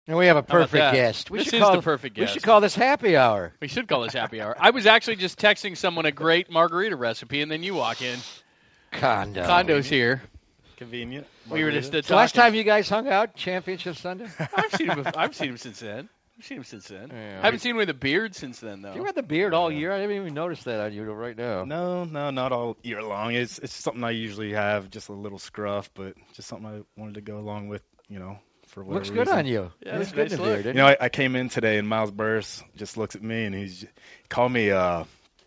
And we have a How about perfect that? guest. This is the perfect We guest. should call this happy hour. We should call this happy hour. I was actually just texting someone a great margarita recipe, and then you walk in. Condo. Condo's here. Convenient. We were just So last time you guys hung out, Championship Sunday? I've seen him. I've seen him since then. Yeah. Haven't seen him with a beard since then, though. You had the beard all year. I didn't even notice that on you right now. No, not all year long. It's something I usually have, just a little scruff, but just something I wanted to go along with, for whatever Looks good reason. on you. Yeah, Looks that's good nice in the look. beard, didn't I came in today and Miles Burris just looks at me and he called me a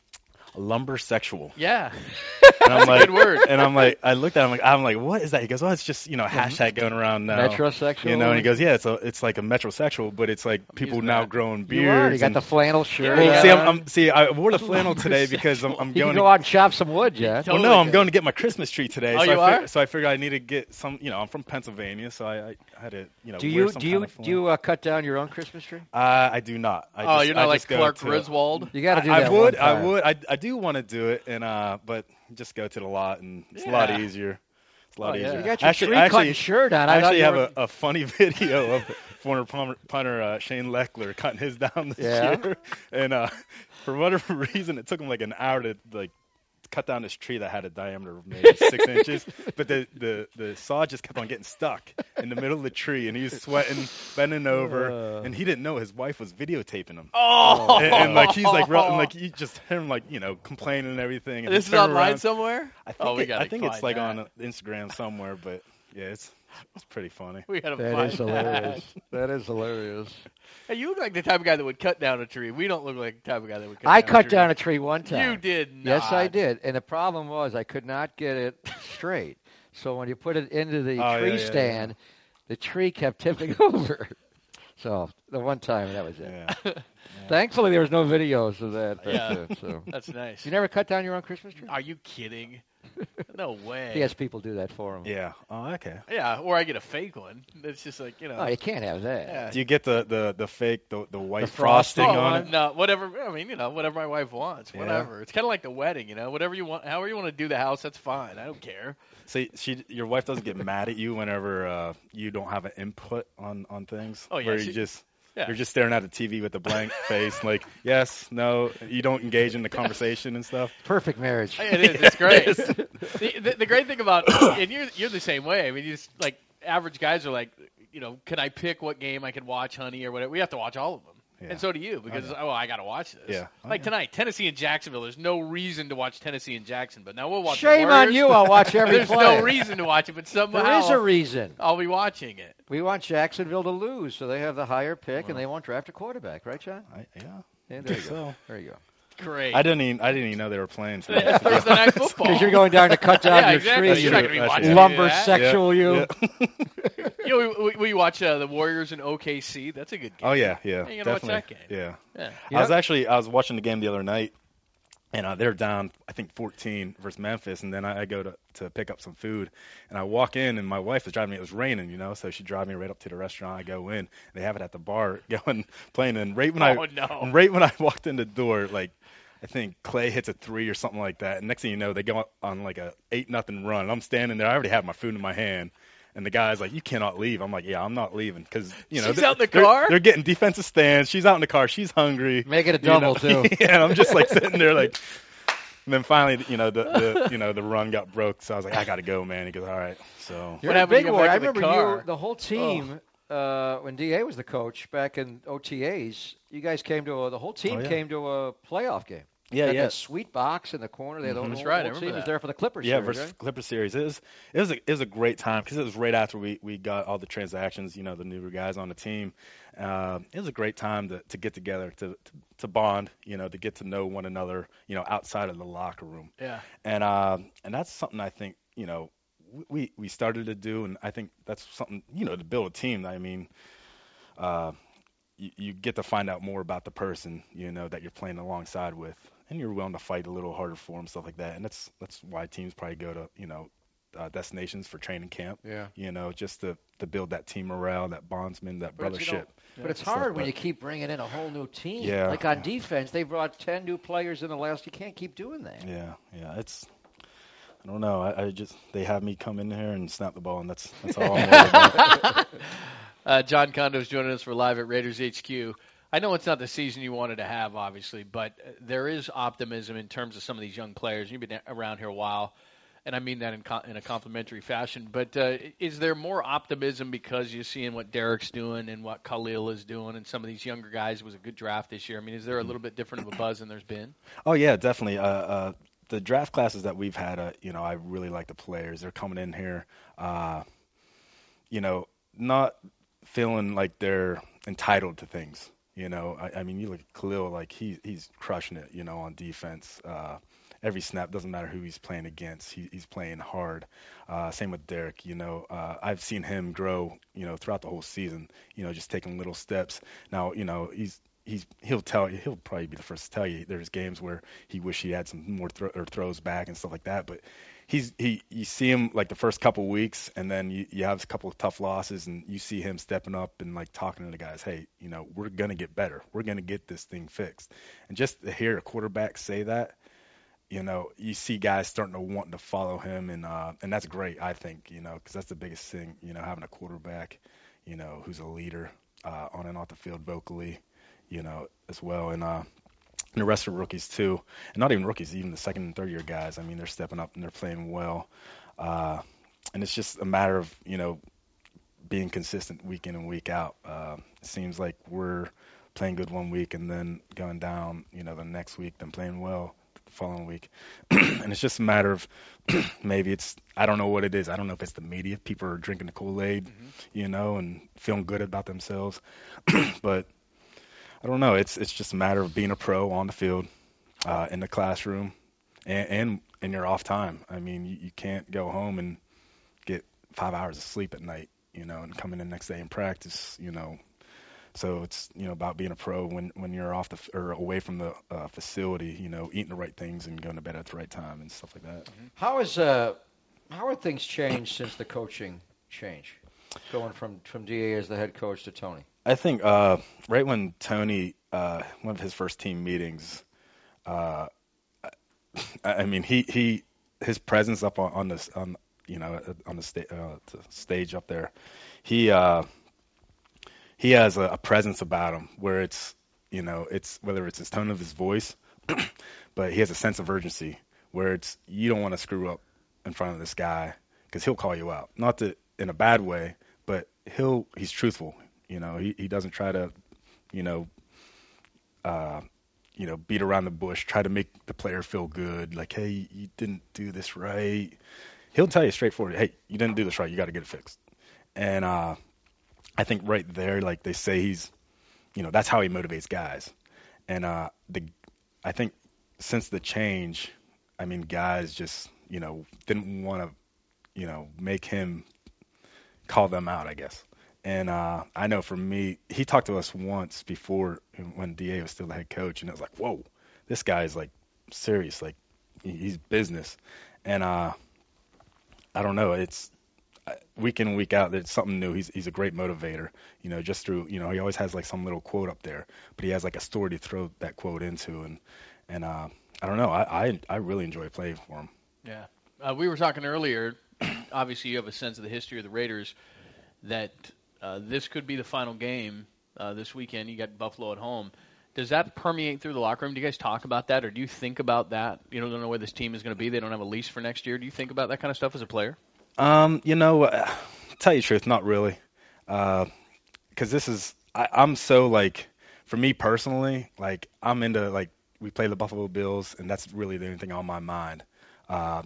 lumber sexual. Yeah. And I'm like, good word. And I looked at him I'm like, what is that? He goes, oh, it's just hashtag going around now. Metrosexual? And he goes, yeah, it's like a metrosexual, but it's like people using now that. growing beards. You are. You got and- the flannel shirt. Well, on. I wore the flannel today because I'm You going can go out and chop some wood, Jen. Well, no, I'm going to get my Christmas tree today. Oh, so you are? So I figured I need to get some. I'm from Pennsylvania, so I had to. Do wear you some do kind you of do you cut down your own Christmas tree? I do not. You're not I like just go Clark to- Griswold. You got to do I that. would. one I time. would. I do want to do it, and but just go to the lot, and it's a lot Yeah. easier. It's a lot Oh, yeah. easier. You got your actually, tree cutting shirt on. I I thought actually you have were- a funny video of former punter Shane Leckler cutting his down this Yeah? year, and for whatever reason, it took him like an hour to cut down this tree that had a diameter of maybe 6 inches, but the saw just kept on getting stuck in the middle of the tree, and he was sweating, bending over, and he didn't know his wife was videotaping him. Oh. And he's you just hear him complaining and everything. And This he is turned online around. somewhere. I think, we gotta I think it's find like that. on Instagram somewhere, but yeah, it's pretty funny. We gotta That find is hilarious. That is hilarious. Hey, you look like the type of guy that would cut down a tree. We don't look like the type of guy that would cut I down a cut tree. down a tree one time. You did not. Yes, I did. And the problem was I could not get it straight. So when you put it into the Oh, tree yeah, yeah, stand, the tree kept tipping over. So the one time, that was it. Yeah. Thankfully, there was no videos of that. But, Yeah. so. That's nice. You never cut down your own Christmas tree? Are you kidding? No way. He has people do that for him. Yeah. Oh, okay. Yeah, or I get a fake one. It's just like Oh, you can't have that. Yeah. Do you get the fake the white The frosting frosting on on it? it? No, whatever. I mean, whatever my wife wants. Yeah. Whatever. It's kind of like the wedding. Whatever you want, however you want to do the house, that's fine. I don't care. So your wife doesn't get mad at you whenever you don't have an input on things. Oh, yeah, Where she- you're just staring at the TV with a blank face, like yes, no. You don't engage in the conversation and stuff. Perfect marriage. It is. It's great. The great thing about and you're the same way. I mean, you just like average guys are like, can I pick what game I can watch, honey, or whatever? We have to watch all of them. Yeah. And so do you, because I got to watch this. Yeah. Like tonight, Tennessee and Jacksonville. There's no reason to watch Tennessee and Jackson, but now we'll watch. the Shame on Warriors. you. I'll watch every There's play. no reason to watch it, but somehow There is a reason. I'll be watching it. We want Jacksonville to lose, so they have the higher pick, and they won't draft a quarterback, right, John? Yeah. Yeah, there you go. So There you go. Great. I didn't even know they were playing today. Thursday night football. Because you're going down to cut down Yeah, your exactly. tree. You're not gonna be That's watching it. any of Lumber that. sexual you. We watch the Warriors and OKC. That's a good game. Oh yeah, You gotta watch definitely. that game. Yeah. Yeah. Yeah. I was watching the game the other night, and they're down I think 14 versus Memphis, and then I go to pick up some food, and I walk in, and my wife was driving me. It was raining, so she drive me right up to the restaurant. I go in, they have it at the bar going playing, and right when I walked in the door, like I think Clay hits a 3 or something like that, and next thing you know, they go on like a 8-0 run. And I'm standing there. I already have my food in my hand. And the guy's like, "You cannot leave." I'm like, "Yeah, I'm not leaving because She's out in the car? They're getting defensive stands. She's out in the car. She's hungry. Make it a double, too. Yeah, and I'm just like sitting there like. And then finally, the run got broke. So I was like, "I gotta go, man." He goes, "All right." So You're What a happened when big you got boy. back I to the remember car? you, the whole team, when DA was the coach back in OTAs, you guys came to the whole team Oh, yeah. came to a playoff game. yeah, Had yeah. that sweet box in the corner. They had the whole, That's right, I whole remember team was that. there for the Clippers. Yeah, series, versus right? Clipper series. It was a great time because it was right after we got all the transactions. The newer guys on the team. It was a great time to get together, to bond. To get to know one another. Outside of the locker room. Yeah. And that's something I think we started to do, and I think that's something to build a team. I mean, you get to find out more about the person that you're playing alongside with, and you're willing to fight a little harder for them, stuff like that. And that's why teams probably go to destinations for training camp. Yeah. Just to build that team morale, that bondsman, that But, brothership. But it's Stuff, hard when but- you keep bringing in a whole new team. Yeah. Like on defense, they brought 10 new players in the last. You can't keep doing that. Yeah, I don't know. I just they have me come in here and snap the ball, and that's all I'm worried about. John Condo's joining us for Live at Raiders HQ. I know it's not the season you wanted to have, obviously, but there is optimism in terms of some of these young players. You've been around here a while, and I mean that in a complimentary fashion. But is there more optimism because you're seeing what Derek's doing and what Khalil is doing and some of these younger guys? It was a good draft this year. I mean, is there a little bit different of a buzz than there's been? Oh, yeah, definitely. The draft classes that we've had, I really like the players. They're coming in here, not feeling like they're entitled to things. I mean, you look at Khalil, like he's crushing it, on defense. Every snap, doesn't matter who he's playing against, he's playing hard. Same with Derek, I've seen him grow, throughout the whole season, just taking little steps. Now, he'll probably be the first to tell you there's games where he wish he had some more throws back and stuff like that, but you see him like the first couple weeks, and then you have a couple of tough losses, and you see him stepping up and like talking to the guys, hey, we're gonna get better, we're gonna get this thing fixed. And just to hear a quarterback say that, you see guys starting to want to follow him, and that's great, I think, because that's the biggest thing, having a quarterback, who's a leader on and off the field vocally, as well, and the rest of the rookies too, and not even rookies, even the second and third year guys. I mean, they're stepping up and they're playing well, and it's just a matter of being consistent week in and week out. It seems like we're playing good one week and then going down, the next week, then playing well the following week, and it's just a matter of maybe I don't know what it is. I don't know if it's the media. People are drinking the Kool-Aid, and feeling good about themselves, but I don't know. It's just a matter of being a pro on the field, in the classroom, and in your off time. I mean, you can't go home and get 5 hours of sleep at night, and come in the next day and practice, So it's about being a pro when you're off or away from the facility, eating the right things and going to bed at the right time and stuff like that. How are things changed since the coaching change, going from DA as the head coach to Tony? I think right when Tony, one of his first team meetings, I mean, his presence up on the stage up there, he has a presence about him where it's whether it's his tone of his voice, but he has a sense of urgency where you don't want to screw up in front of this guy because he'll call you out, not in a bad way, but he's truthful. He doesn't try to, beat around the bush, try to make the player feel good. Like, hey, you didn't do this right. He'll tell you straightforward, hey, you didn't do this right. You got to get it fixed. And I think right there, like they say, he's, that's how he motivates guys. And I think since the change, I mean, guys just, didn't want to, make him call them out, I guess. And I know for me, he talked to us once before when DA was still the head coach, and it was like, whoa, this guy's like serious, like he's business. And I don't know, it's week in and week out, it's something new. He's a great motivator, just through, he always has like some little quote up there, but he has like a story to throw that quote into. And I don't know, I really enjoy playing for him. Yeah. We were talking earlier, obviously you have a sense of the history of the Raiders, that this could be the final game this weekend. You got Buffalo at home. Does that permeate through the locker room? Do you guys talk about that, or do you think about that? You don't know where this team is going to be. They don't have a lease for next year. Do you think about that kind of stuff as a player? Tell you the truth, not really. Because this is, I'm so like, for me personally, like I'm into like we play the Buffalo Bills, and that's really the only thing on my mind. I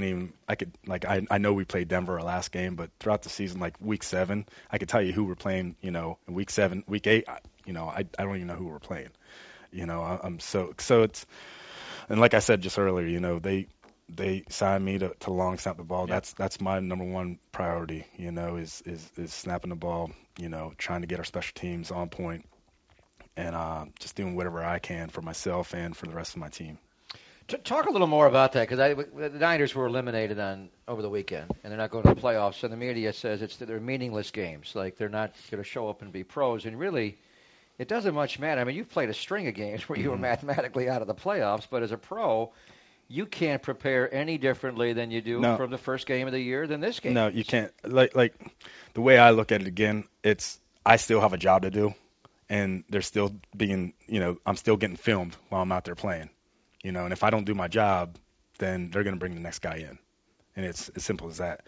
know we played Denver our last game, but throughout the season, like week 7, I could tell you who we're playing, in week 7, week 8, I don't even know who we're playing. I'm so it's, and like I said just earlier, they signed me to long snap the ball. Yeah. That's my number one priority, is snapping the ball, trying to get our special teams on point, and just doing whatever I can for myself and for the rest of my team. Talk a little more about that, because the Niners were eliminated over the weekend, and they're not going to the playoffs. And the media says they're meaningless games, like they're not going to show up and be pros. And really, it doesn't much matter. I mean, you've played a string of games where you were mathematically out of the playoffs, but as a pro, you can't prepare any differently than you do from the first game of the year than this game. No, you can't. Like the way I look at it again, I still have a job to do, and they're still being, I'm still getting filmed while I'm out there playing, and if I don't do my job, then they're going to bring the next guy in, and it's as simple as that.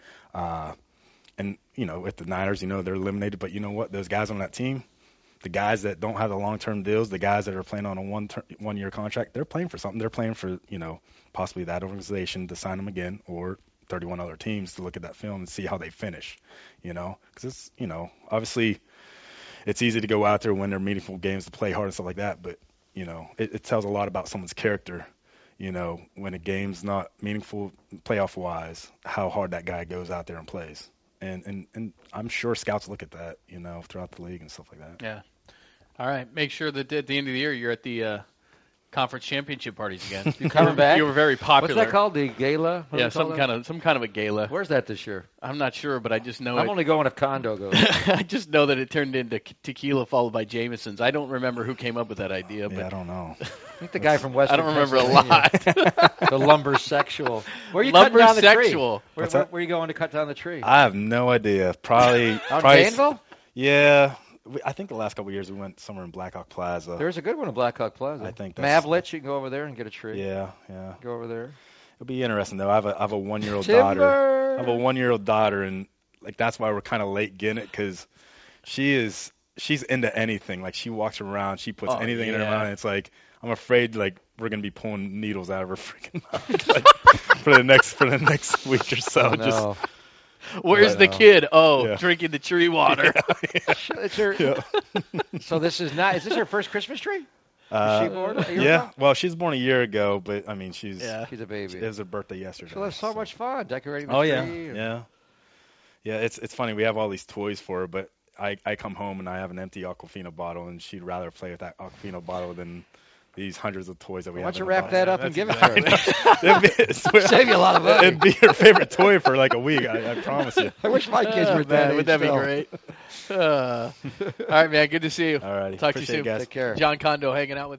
And with the Niners, they're eliminated, but you know what? Those guys on that team, the guys that don't have the long-term deals, the guys that are playing on a one-year contract, they're playing for something. They're playing for, possibly that organization to sign them again, or 31 other teams to look at that film and see how they finish, because it's, obviously it's easy to go out there when they're meaningful games to play hard and stuff like that, but, it tells a lot about someone's character, when a game's not meaningful playoff-wise, how hard that guy goes out there and plays. And I'm sure scouts look at that, throughout the league and stuff like that. Yeah. All right. Make sure that at the end of the year you're at the conference championship parties again. You coming back? You were very popular. What's that called? The gala? Yeah, some kind of a gala. Where's that this year? I'm not sure, but I just know I'm only going if Kondo goes. I just know that it turned into tequila followed by Jameson's. I don't remember who came up with that idea. Yeah, but I don't know. I think the guy from West. I don't remember a lot. The lumbersexual. Where are you cutting down the tree? Where are you going to cut down the tree? I have no idea. Probably. Out in Danville? Yeah. I think the last couple of years we went somewhere in Blackhawk Plaza. There's a good one in Blackhawk Plaza. I think that's Mavlich, you can go over there and get a tree. Yeah. Go over there. It'll be interesting though. I have a 1-year-old daughter. I have a 1-year-old daughter, and like that's why we're kind of late getting it, because she's into anything. Like she walks around, she puts anything in her mouth, and it's like I'm afraid like we're gonna be pulling needles out of her freaking mouth like, for the next week or so. Oh, no. Where's the kid? Drinking the tree water. It's her. So this is not. Is this her first Christmas tree? Is she born a year ago? Well, she was born a year ago, but I mean, she's a baby. It was her birthday yesterday. She'll have so much fun decorating the tree. Yeah. It's funny. We have all these toys for her, but I come home and I have an empty Aquafina bottle, and she'd rather play with that Aquafina bottle than these hundreds of toys that we have. Why don't you wrap that up and give it to her? Save you a lot of money. It'd be her favorite toy for like a week. I promise you. I wish my kids were that age. Would that be great? All right, man. Good to see you. All right. Talk to you soon. Guys. Take care. John Kondo hanging out with